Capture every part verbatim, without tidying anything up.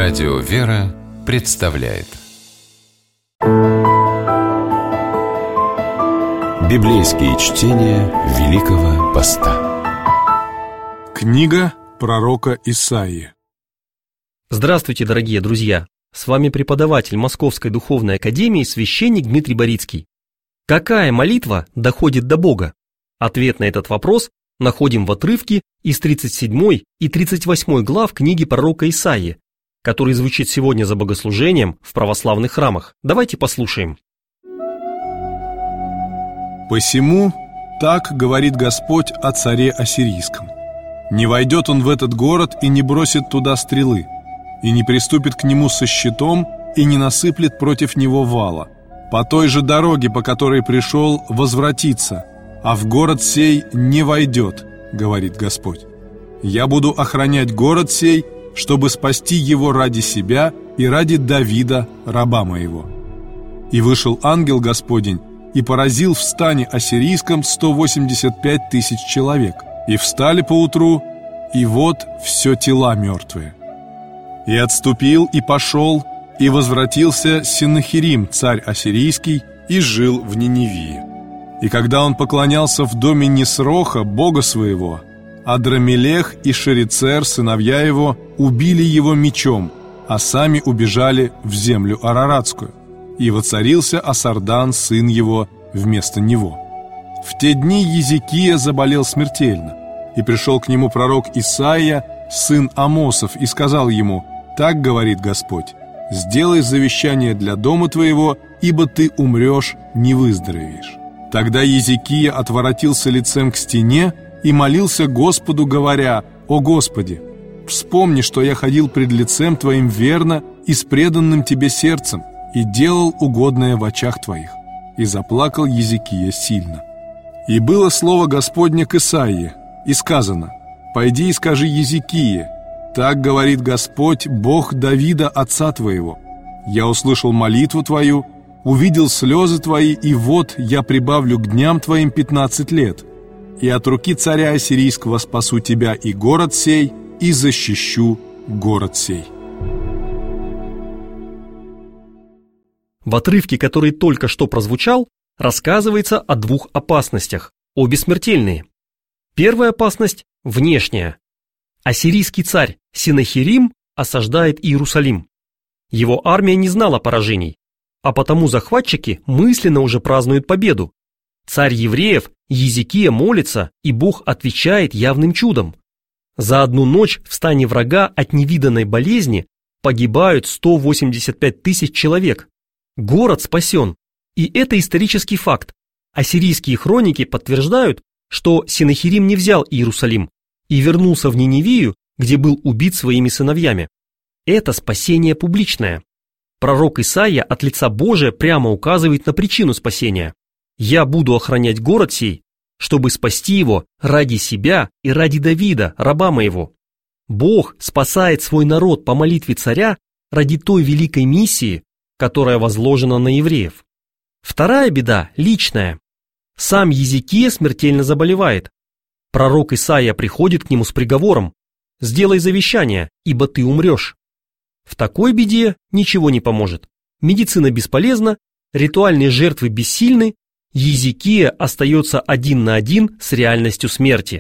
Радио «Вера» представляет Библейские чтения Великого Поста. Книга пророка Исаии. Здравствуйте, дорогие друзья! С вами преподаватель Московской Духовной Академии священник Дмитрий Борицкий. Какая молитва доходит до Бога? Ответ на этот вопрос находим в отрывке из тридцать седьмой и тридцать восьмой глав книги пророка Исаии, который звучит сегодня за богослужением в православных храмах. Давайте послушаем. «Посему так говорит Господь о царе ассирийском: не войдет он в этот город и не бросит туда стрелы, и не приступит к нему со щитом, и не насыплет против него вала. По той же дороге, по которой пришел, возвратится, а в город сей не войдет, говорит Господь. Я буду охранять город сей, чтобы спасти его ради себя и ради Давида, раба моего». И вышел ангел Господень и поразил в стане ассирийском сто восемьдесят пять тысяч человек. И встали поутру, и вот все тела мертвые. И отступил, и пошел, и возвратился Сеннахерим, царь ассирийский, и жил в Ниневии. И когда он поклонялся в доме Нисроха, бога своего, Адрамелех и Шерицер, сыновья его, убили его мечом, а сами убежали в землю Араратскую. И воцарился Асардан, сын его, вместо него. В те дни Езекия заболел смертельно, и пришел к нему пророк Исаия, сын Амосов, и сказал ему: «Так говорит Господь: сделай завещание для дома твоего, ибо ты умрешь, не выздоровеешь». Тогда Езекия отворотился лицем к стене и молился Господу, говоря: «О Господи, вспомни, что я ходил пред лицем Твоим верно и с преданным Тебе сердцем, и делал угодное в очах Твоих». И заплакал Езекия сильно. И было слово Господне к Исаии, и сказано: «Пойди и скажи Езекии: так говорит Господь, Бог Давида, отца твоего: я услышал молитву твою, увидел слезы твои, и вот я прибавлю к дням твоим пятнадцать лет, и от руки царя ассирийского спасу тебя и город сей, и защищу город сей». В отрывке, который только что прозвучал, рассказывается о двух опасностях, обе смертельные. Первая опасность – внешняя. Ассирийский царь Сеннахерим осаждает Иерусалим. Его армия не знала поражений, а потому захватчики мысленно уже празднуют победу. Царь евреев Езекия молится, и Бог отвечает явным чудом. За одну ночь в стане врага от невиданной болезни погибают сто восемьдесят пять тысяч человек. Город спасен, и это исторический факт. Ассирийские хроники подтверждают, что Сеннахерим не взял Иерусалим и вернулся в Ниневию, где был убит своими сыновьями. Это спасение публичное. Пророк Исаия от лица Божия прямо указывает на причину спасения. «Я буду охранять город сей, чтобы спасти его ради себя и ради Давида, раба моего». Бог спасает свой народ по молитве царя ради той великой миссии, которая возложена на евреев. Вторая беда личная. Сам Езекия смертельно заболевает. Пророк Исаия приходит к нему с приговором: «Сделай завещание, ибо ты умрешь». В такой беде ничего не поможет. Медицина бесполезна, ритуальные жертвы бессильны, Езекия остается один на один с реальностью смерти.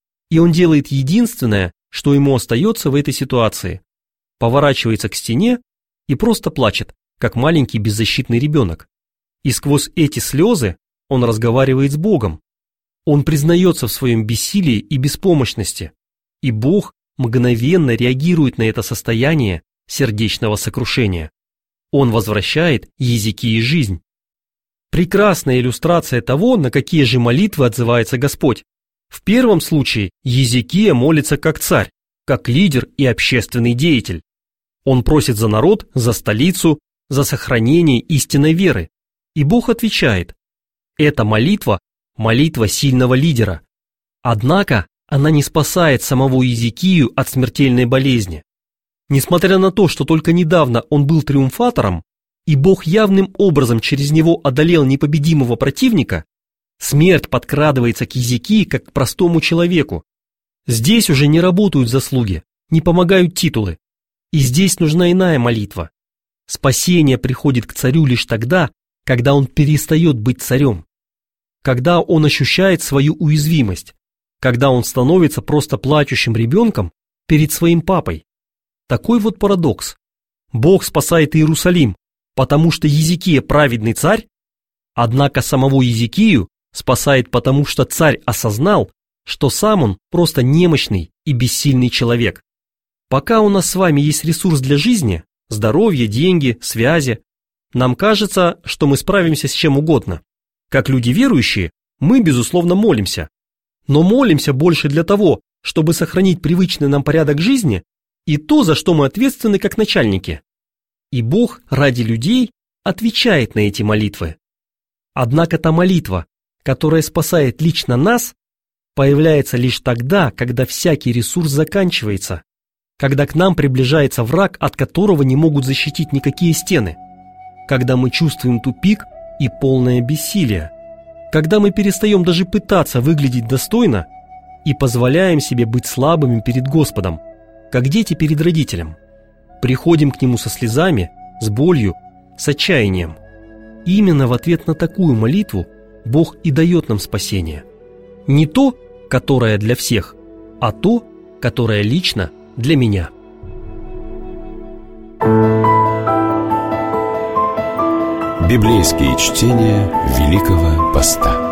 И он делает единственное, что ему остается в этой ситуации. Поворачивается к стене и просто плачет, как маленький беззащитный ребенок. И сквозь эти слезы он разговаривает с Богом. Он признается в своем бессилии и беспомощности, и Бог мгновенно реагирует на это состояние сердечного сокрушения. Он возвращает Езекии жизнь. Прекрасная иллюстрация того, на какие же молитвы отзывается Господь. В первом случае Езекия молится как царь, как лидер и общественный деятель. Он просит за народ, за столицу, за сохранение истинной веры. И Бог отвечает. Эта молитва – молитва сильного лидера. Однако она не спасает самого Езекию от смертельной болезни. Несмотря на то, что только недавно он был триумфатором, и Бог явным образом через него одолел непобедимого противника, смерть подкрадывается к Езекии как к простому человеку. Здесь уже не работают заслуги, не помогают титулы. И здесь нужна иная молитва. Спасение приходит к царю лишь тогда, когда он перестает быть царем, когда он ощущает свою уязвимость, когда он становится просто плачущим ребенком перед своим папой. Такой вот парадокс. Бог спасает Иерусалим, потому что Иезекия праведный царь, однако самого Иезекию спасает, потому что царь осознал, что сам он просто немощный и бессильный человек. Пока у нас с вами есть ресурс для жизни, здоровье, деньги, связи, нам кажется, что мы справимся с чем угодно. Как люди верующие, мы, безусловно, молимся. Но молимся больше для того, чтобы сохранить привычный нам порядок жизни и то, за что мы ответственны как начальники. И Бог ради людей отвечает на эти молитвы. Однако та молитва, которая спасает лично нас, появляется лишь тогда, когда всякий ресурс заканчивается, когда к нам приближается враг, от которого не могут защитить никакие стены, когда мы чувствуем тупик и полное бессилие, когда мы перестаем даже пытаться выглядеть достойно и позволяем себе быть слабыми перед Господом, как дети перед родителем. Приходим к Нему со слезами, с болью, с отчаянием. И именно в ответ на такую молитву Бог и дает нам спасение. Не то, которое для всех, а то, которое лично для меня. Библейские чтения Великого Поста.